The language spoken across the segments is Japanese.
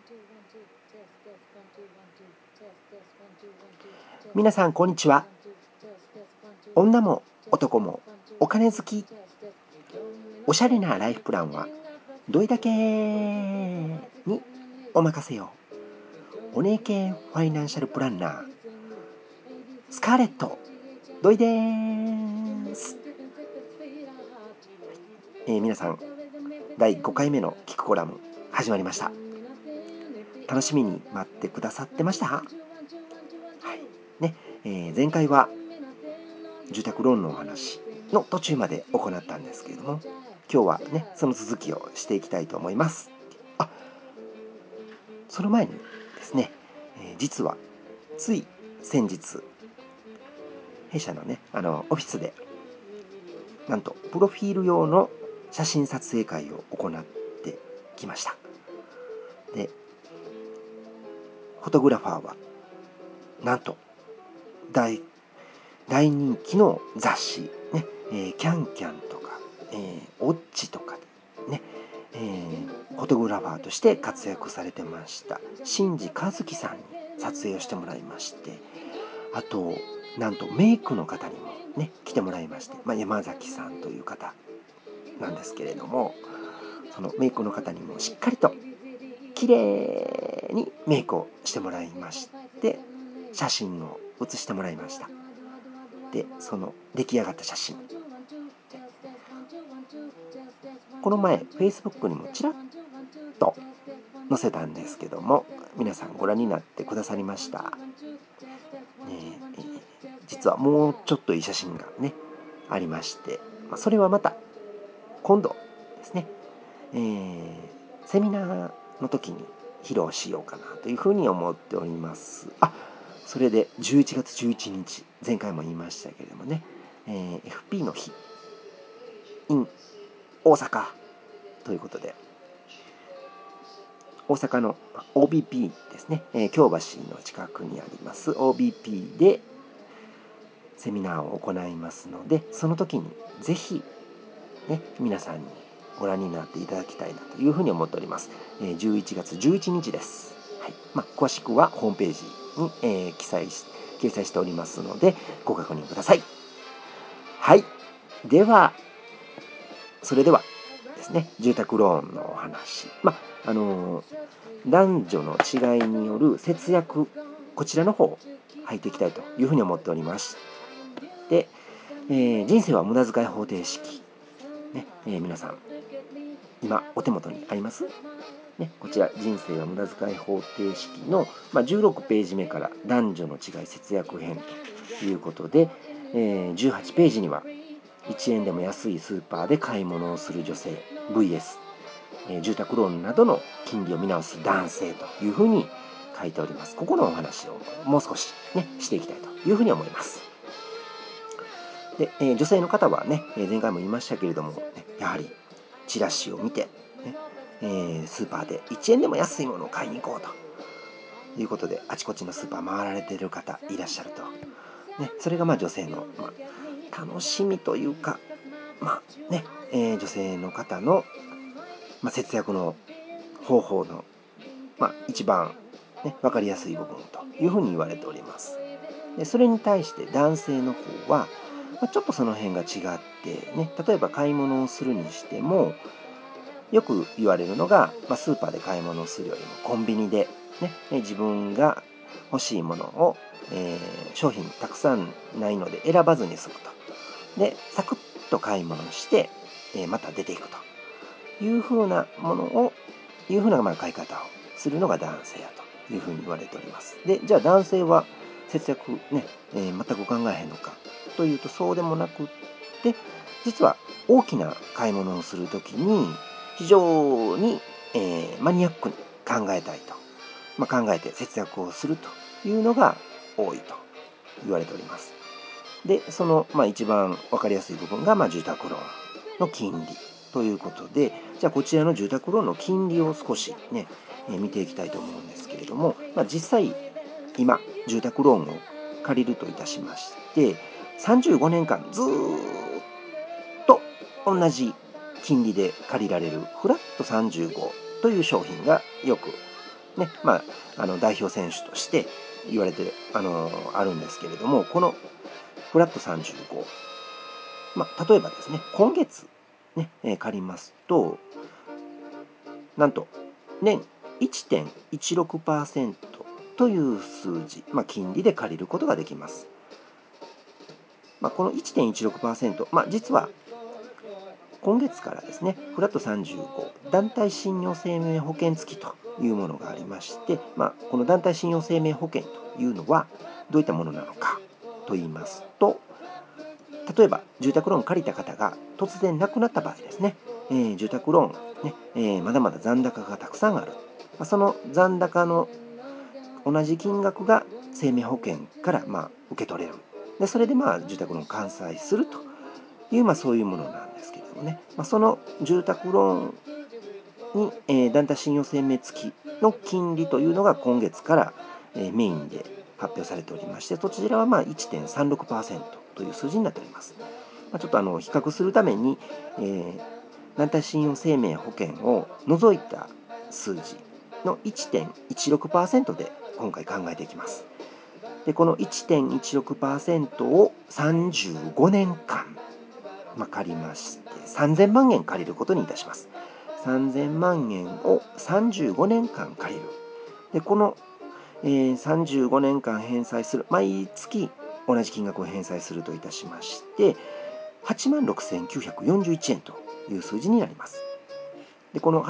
皆さんこんにちは。女も男もお金好き、おしゃれなライフプランはどれだけにお任せよ。お姉系ファイナンシャルプランナースカーレットどいです。皆さん第5回目の聞くコラム始まりました。楽しみに待ってくださってました？はいね、前回は住宅ローンのお話の途中まで行ったんですけれども、今日はねその続きをしていきたいと思います。その前にですね、実はつい先日弊社のねオフィスでなんとプロフィール用の写真撮影会を行ってきました。でフォトグラファーはなんと大人気の雑誌ね、キャンキャンとか、オッチとかね、フォトグラファーとして活躍されてました新次和樹さんに撮影をしてもらいまして、あとなんとメイクの方にもね来てもらいまして、山崎さんという方なんですけれども、そのメイクの方にもしっかりと綺麗にメイクをしてもらいまして、写真を写してもらいました。でその出来上がった写真、この前 Facebook にもちらっと載せたんですけども、皆さんご覧になってくださりました？実はもうちょっといい写真がねありまして、それはまた今度ですね、セミナーの時に披露しようかなというふうに思っております。それで11月11日、前回も言いましたけれどもね、FP の日 in 大阪ということで、大阪の OBP ですね、京橋の近くにあります OBP でセミナーを行いますので、その時にぜひ、ね、皆さんにご覧になっていただきたいなというふうに思っております。11月11日です。はい、詳しくはホームページに、掲載しておりますのでご確認ください。はい、ではそれではですね、住宅ローンのお話、男女の違いによる節約、こちらの方を入っていきたいというふうに思っております。で、人生は無駄遣い方程式、ね皆さん今お手元にあります？ね、こちら人生は無駄遣い方程式の、16ページ目から男女の違い節約編ということで、18ページには1円でも安いスーパーで買い物をする女性 VS、住宅ローンなどの金利を見直す男性というふうに書いております。ここのお話をもう少し、していきたいというふうに思います。で、女性の方はね、前回も言いましたけれども、やはりチラシを見て、スーパーで1円でも安いものを買いに行こうということで、あちこちのスーパー回られている方いらっしゃると、それが女性の、楽しみというか、女性の方の、節約の方法の、一番、分かりやすい部分というふうに言われております。でそれに対して男性の方は、ちょっとその辺が違って、例えば買い物をするにしてもよく言われるのが、スーパーで買い物をするよりもコンビニで、自分が欲しいものを、商品たくさんないので選ばずに済むと。でサクッと買い物して、また出ていくというふうなものを買い方をするのが男性やというふうに言われております。でじゃあ男性は節約全く考えへんのかというと、そうでもなくって、実は大きな買い物をするときに非常に、マニアックに考えたいと、考えて節約をするというのが多いと言われております。でその、一番分かりやすい部分が、住宅ローンの金利ということで、じゃあこちらの住宅ローンの金利を少し見ていきたいと思うんですけれども、実際今住宅ローンを借りるといたしまして、35年間ずっと同じ金利で借りられるフラット35という商品がよくね、代表選手として言われてあるんですけれども、このフラット35、例えばですね、今月、ね借りますと、なんと年 1.16% という数字、金利で借りることができます。この 1.16%、実は今月からですね、フラット35団体信用生命保険付きというものがありまして、この団体信用生命保険というのはどういったものなのかと言いますと、例えば住宅ローン借りた方が突然亡くなった場合ですね、住宅ローン、まだまだ残高がたくさんある、その残高の同じ金額が生命保険から受け取れる。でそれで住宅ローン完済するという、そういうものなんですけれどもね、その住宅ローンに、団体信用生命付きの金利というのが今月から、メインで発表されておりまして、そちらは1.36% という数字になっております。ちょっと比較するために、団体信用生命保険を除いた数字の 1.16% で今回考えていきます。でこの 1.16% を35年間、借りまして3000万円借りることにいたします。3000万円を35年間借りる。でこの、35年間返済する、毎月同じ金額を返済するといたしまして、86,941 円という数字になります。でこの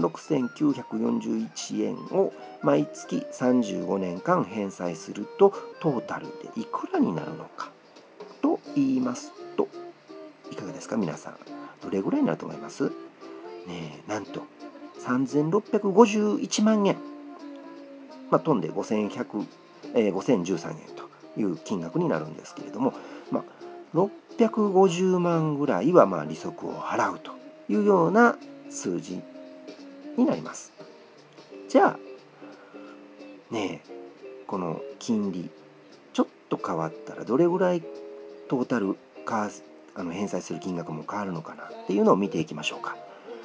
86,941 円を毎月35年間返済するとトータルでいくらになるのかと言いますと、いかがですか皆さん。どれぐらいになると思います？なんと3651万円、飛んで5100、5013円という金額になるんですけれども、650万ぐらいは利息を払うというような数字になります。じゃあこの金利ちょっと変わったらどれぐらいトータル返済する金額も変わるのかなっていうのを見ていきましょうか。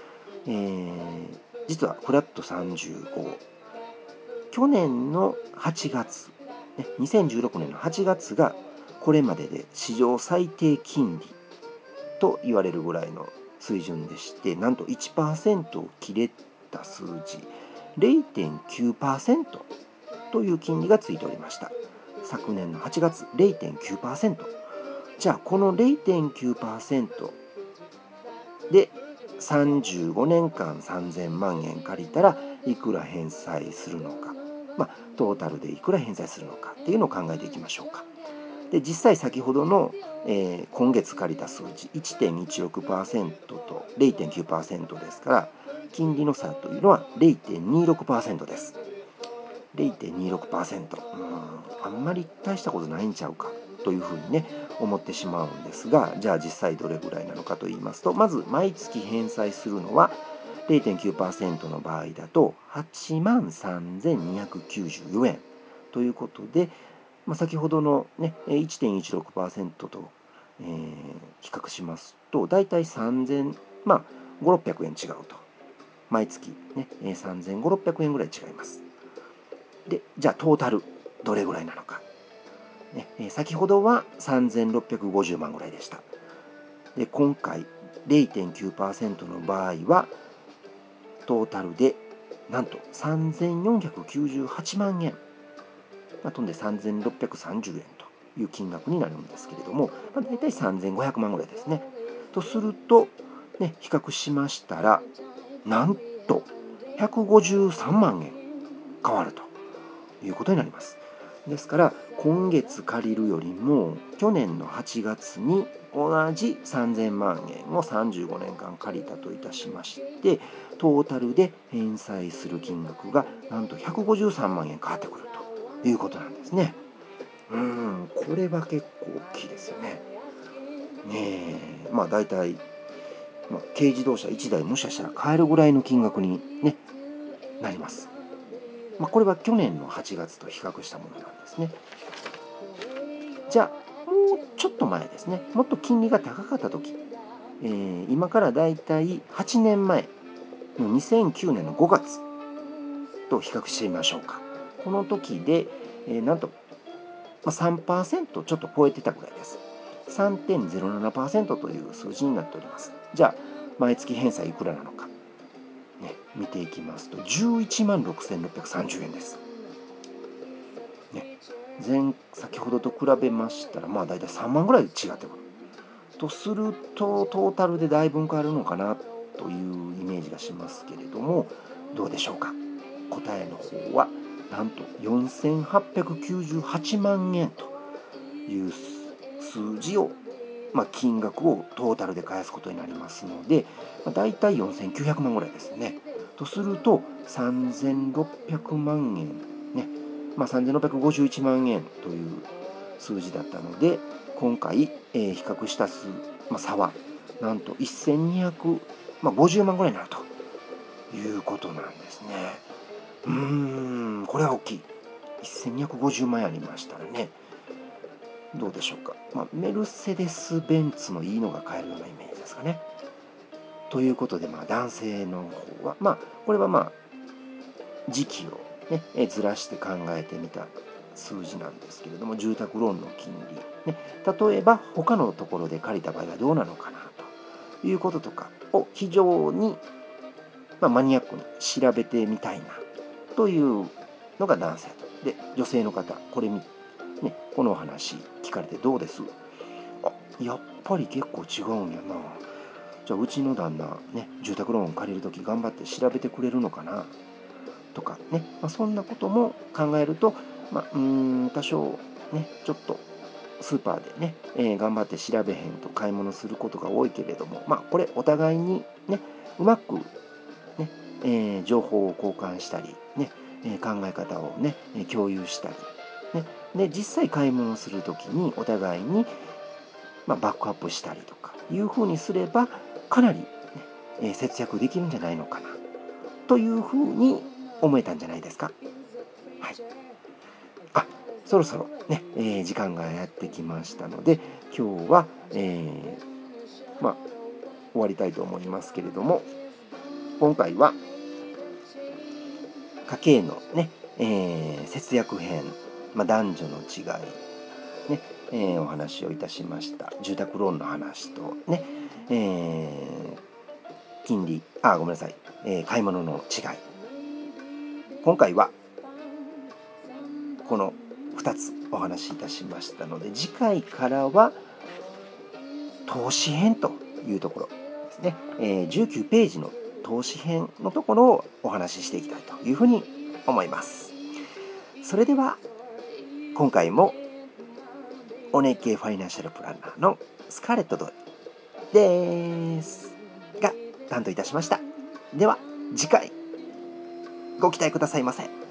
実はフラット35、去年の8月、2016年の8月がこれまでで史上最低金利と言われるぐらいの水準でして、なんと 1% を切れた数字 0.9% という金利がついておりました。昨年の8月 0.9%。 じゃあこの 0.9% で35年間3000万円借りたらいくら返済するのか、トータルでいくら返済するのかっていうのを考えていきましょうか。で実際先ほどの、今月借りた数字 1.16% と 0.9% ですから、金利の差というのは 0.26% です。0.26%、あんまり大したことないんちゃうかというふうに思ってしまうんですが、じゃあ実際どれぐらいなのかと言いますと、まず毎月返済するのは 0.9% の場合だと 83,294 円ということで、先ほどの、1.16% と、比較しますとだいたい3,500、600円違うと。毎月、3,500、600円ぐらい違います。でじゃあトータルどれぐらいなのか、先ほどは3,650万ぐらいでした。で今回 0.9% の場合はトータルでなんと3,498万円、飛んで3,630円という金額になるんですけれども、大体3,500万ぐらいですね。とすると、比較しましたらなんと153万円変わるということになります。ですから今月借りるよりも去年の8月に同じ3000万円を35年間借りたといたしまして、トータルで返済する金額がなんと153万円変わってくるということなんですね。これは結構大きいですよね。だいたい軽自動車1台もしかしたら買えるぐらいの金額に、なります。これは去年の8月と比較したものなんですね。じゃあもうちょっと前ですね、もっと金利が高かった時、今からだいたい8年前の2009年の5月と比較してみましょうか。この時で、なんと、3% ちょっと超えてたぐらいです。3.07% という数字になっております。じゃあ毎月返済いくらなのか、ね、見ていきますと11万6630円です、ね、先ほどと比べましたらだいたい3万ぐらい違ってくるとすると、トータルでだいぶ変わるのかなというイメージがしますけれども、どうでしょうか。答えの方はなんと4898万円という数字を、金額をトータルで返すことになりますので、だいたい4900万ぐらいですね。とすると3600万円ね、3651万円という数字だったので、今回、比較した差はなんと1250万ぐらいになるということなんですね。これは大きい。1250万円ありましたらね、どうでしょうか。メルセデス・ベンツのいいのが買えるようなイメージですかね。ということで、男性の方は、これは時期を、ね、ずらして考えてみた数字なんですけれども、住宅ローンの金利、ね、例えば他のところで借りた場合はどうなのかなということとかを非常に、マニアックに調べてみたいなというのが男性と。で、女性の方、このお話聞かれてどうです？やっぱり結構違うんやな。じゃあうちの旦那ね、住宅ローン借りるとき頑張って調べてくれるのかなとかね、そんなことも考えると、多少ね、ちょっとスーパーでね、頑張って調べへんと買い物することが多いけれども、これお互いにね、うまくね、情報を交換したりね、考え方をね、共有したりね、で実際買い物するときにお互いにバックアップしたりとかいうふうにすればかなり、ね、節約できるんじゃないのかなというふうに思えたんじゃないですか。はい。そろそろね、時間がやってきましたので、今日は、終わりたいと思いますけれども、今回は家計のね、節約編、男女の違いね、お話をいたしました。住宅ローンの話とね、金利、ごめんなさい、買い物の違い。今回はこの2つお話しいたしましたので、次回からは投資編というところですね、19ページの投資編のところをお話ししていきたいというふうに思います。それでは今回もおねけファイナンシャルプランナーのスカーレット・ドイですが担当いたしました。では次回ご期待くださいませ。